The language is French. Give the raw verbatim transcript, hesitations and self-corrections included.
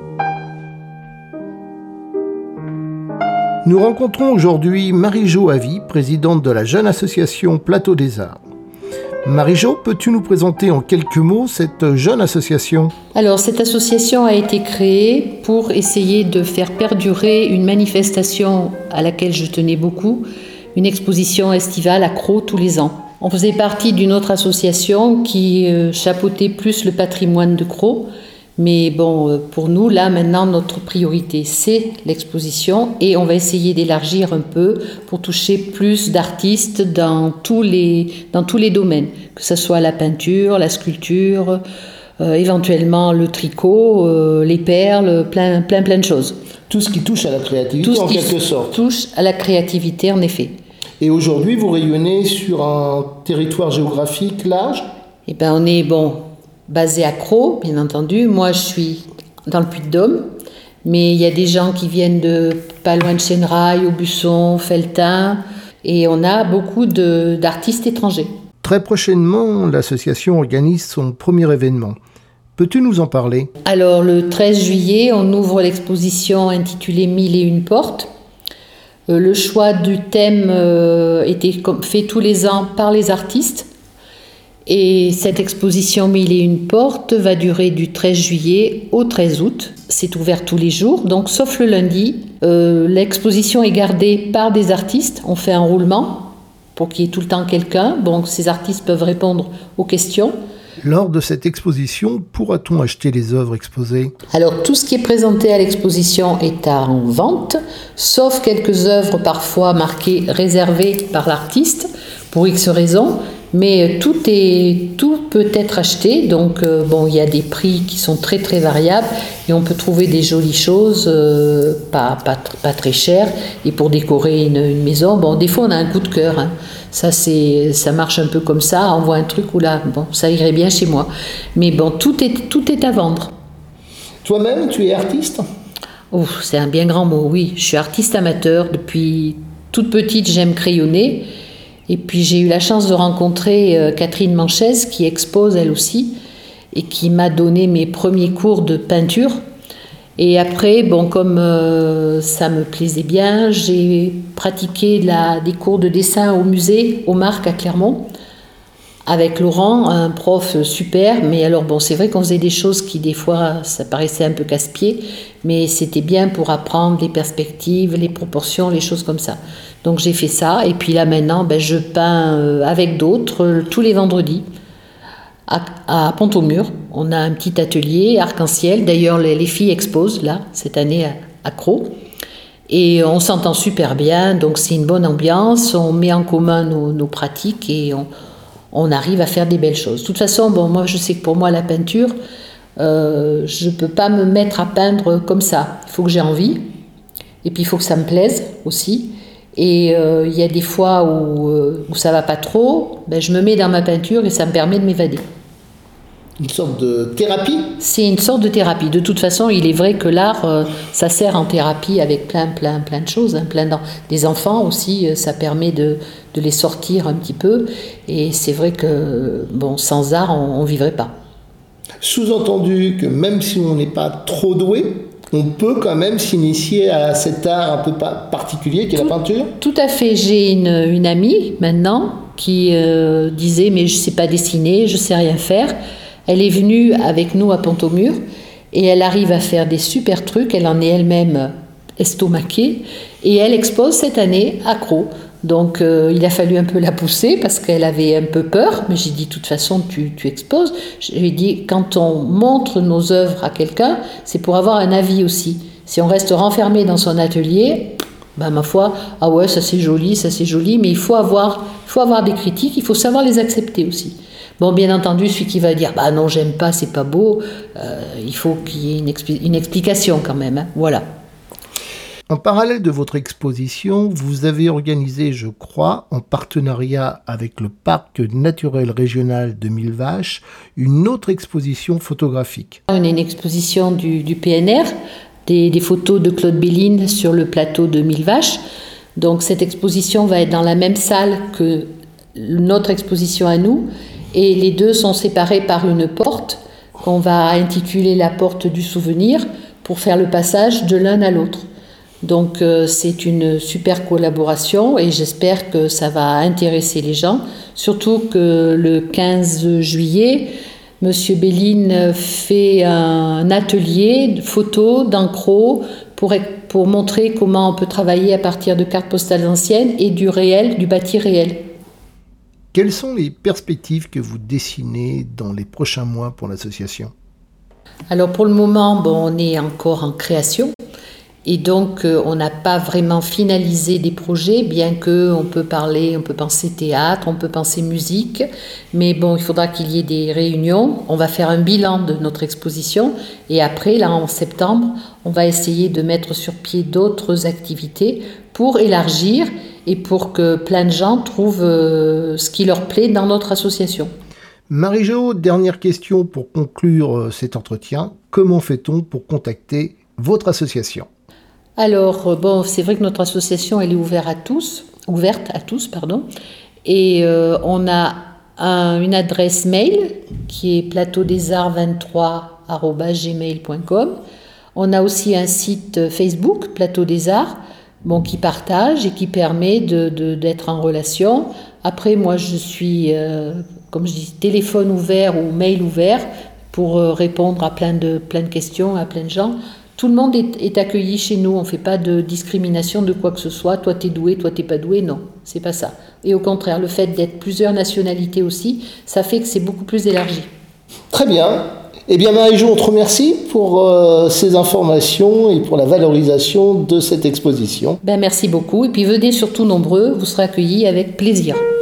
Nous rencontrons aujourd'hui Marie-Jo Avy, présidente de la jeune association Plateau des Arts. Marie-Jo, peux-tu nous présenter en quelques mots cette jeune association ? Alors, cette association a été créée pour essayer de faire perdurer une manifestation à laquelle je tenais beaucoup, une exposition estivale à Crau tous les ans. On faisait partie d'une autre association qui chapeautait plus le patrimoine de Crau. Mais bon, pour nous, là, maintenant, notre priorité, c'est l'exposition et on va essayer d'élargir un peu pour toucher plus d'artistes dans tous les, dans tous les domaines, que ce soit la peinture, la sculpture, euh, éventuellement le tricot, euh, les perles, plein, plein, plein de choses. Tout ce qui touche à la créativité, Tout ce en qui quelque sorte. touche à la créativité, en effet. Et aujourd'hui, vous rayonnez sur un territoire géographique large ? Eh bien, on est, bon... basé à Crau, bien entendu. Moi, je suis dans le Puy-de-Dôme, mais il y a des gens qui viennent de pas loin de Chêneraille, Aubusson, Felletin, et on a beaucoup de, d'artistes étrangers. Très prochainement, l'association organise son premier événement. Peux-tu nous en parler ? Alors, le treize juillet, on ouvre l'exposition intitulée Mille et une portes. Euh, le choix du thème euh, était fait tous les ans par les artistes. Et cette exposition Mille et une portes va durer du treize juillet au treize août. C'est ouvert tous les jours, donc sauf le lundi. Euh, l'exposition est gardée par des artistes. On fait un roulement pour qu'il y ait tout le temps quelqu'un. Donc ces artistes peuvent répondre aux questions. Lors de cette exposition, pourra-t-on acheter les œuvres exposées ? Alors tout ce qui est présenté à l'exposition est en vente, sauf quelques œuvres parfois marquées réservées par l'artiste pour X raisons. Mais tout, est, tout peut être acheté, donc euh, bon, il y a des prix qui sont très très variables et on peut trouver des jolies choses, euh, pas, pas, pas très chères, et pour décorer une, une maison, bon, des fois on a un coup de cœur, hein. Ça, c'est, ça marche un peu comme ça, on voit un truc où là, bon, ça irait bien chez moi. Mais bon, tout est, tout est à vendre. Toi-même, tu es artiste ? Oh, c'est un bien grand mot, oui. Je suis artiste amateur, depuis toute petite j'aime crayonner. Et puis j'ai eu la chance de rencontrer euh, Catherine Manchez qui expose elle aussi et qui m'a donné mes premiers cours de peinture. Et après, bon, comme euh, ça me plaisait bien, j'ai pratiqué la, des cours de dessin au musée, au Marc à Clermont, avec Laurent, un prof super. Mais alors bon, c'est vrai qu'on faisait des choses qui des fois, ça paraissait un peu casse-pied, mais c'était bien pour apprendre les perspectives, les proportions, les choses comme ça. Donc j'ai fait ça, et puis là maintenant, ben, je peins euh, avec d'autres euh, tous les vendredis à, à Pont-au-Mur. On a un petit atelier arc-en-ciel. D'ailleurs, les, les filles exposent là cette année à, à Crau, et on s'entend super bien. Donc c'est une bonne ambiance. On met en commun nos, nos pratiques et on, on arrive à faire des belles choses. De toute façon, bon, moi je sais que pour moi la peinture, euh, je peux pas me mettre à peindre comme ça. Il faut que j'ai envie, et puis il faut que ça me plaise aussi. Et il euh, y a des fois où, euh, où ça va pas trop, ben je me mets dans ma peinture et ça me permet de m'évader. Une sorte de thérapie ? C'est une sorte de thérapie. De toute façon, il est vrai que l'art, euh, ça sert en thérapie avec plein, plein, plein de choses. Hein, plein des enfants aussi, euh, ça permet de, de les sortir un petit peu. Et c'est vrai que bon, sans art, on ne vivrait pas. Sous-entendu que même si on n'est pas trop doué, on peut quand même s'initier à cet art un peu particulier qui est tout, la peinture ? Tout à fait. J'ai une, une amie maintenant qui euh, disait « mais je ne sais pas dessiner, je ne sais rien faire ». Elle est venue avec nous à Pont-au-Mur et elle arrive à faire des super trucs. Elle en est elle-même estomaquée et elle expose cette année à Crau. Donc euh, il a fallu un peu la pousser parce qu'elle avait un peu peur, mais j'ai dit de toute façon tu, tu exposes. J'ai dit quand on montre nos œuvres à quelqu'un, c'est pour avoir un avis aussi. Si on reste renfermé dans son atelier, ben ma foi, ah ouais ça c'est joli, ça c'est joli, mais il faut avoir, il faut avoir des critiques, il faut savoir les accepter aussi. Bon, bien entendu, celui qui va dire bah non j'aime pas, c'est pas beau, euh, il faut qu'il y ait une, expli- une explication quand même, hein, voilà. En parallèle de votre exposition, vous avez organisé, je crois, en partenariat avec le Parc naturel régional de Mille Vaches, une autre exposition photographique. On a une exposition du, du P N R, des, des photos de Claude Béline sur le plateau de Mille Vaches. Donc cette exposition va être dans la même salle que notre exposition à nous, et les deux sont séparés par une porte qu'on va intituler la porte du souvenir, pour faire le passage de l'un à l'autre. Donc euh, c'est une super collaboration et j'espère que ça va intéresser les gens, surtout que le quinze juillet, Monsieur Béline fait un atelier de photos, d'encros pour, pour montrer comment on peut travailler à partir de cartes postales anciennes et du réel, du bâti réel. Quelles sont les perspectives que vous dessinez dans les prochains mois pour l'association ? Alors pour le moment, bon, on est encore en création. Et donc, euh, on n'a pas vraiment finalisé des projets, bien qu'on peut parler, on peut penser théâtre, on peut penser musique. Mais bon, il faudra qu'il y ait des réunions. On va faire un bilan de notre exposition. Et après, là, en septembre, on va essayer de mettre sur pied d'autres activités pour élargir et pour que plein de gens trouvent euh, ce qui leur plaît dans notre association. Marie-Jo, dernière question pour conclure cet entretien. Comment fait-on pour contacter votre association ? Alors, bon, c'est vrai que notre association, elle est ouverte à tous, ouverte à tous, pardon. Et euh, on a un, une adresse mail qui est plateau des arts vingt-trois arobase gmail point com. On a aussi un site Facebook, Plateau des Arts, bon, qui partage et qui permet de, de, d'être en relation. Après, moi, je suis, euh, comme je dis, téléphone ouvert ou mail ouvert pour euh, répondre à plein de, plein de questions, à plein de gens. Tout le monde est, est accueilli chez nous, on ne fait pas de discrimination de quoi que ce soit, toi t'es doué, toi t'es pas doué, non, c'est pas ça. Et au contraire, le fait d'être plusieurs nationalités aussi, ça fait que c'est beaucoup plus élargi. Très bien. Eh bien Marie-Jo, on te remercie pour euh, ces informations et pour la valorisation de cette exposition. Ben, merci beaucoup, et puis venez surtout nombreux, vous serez accueillis avec plaisir.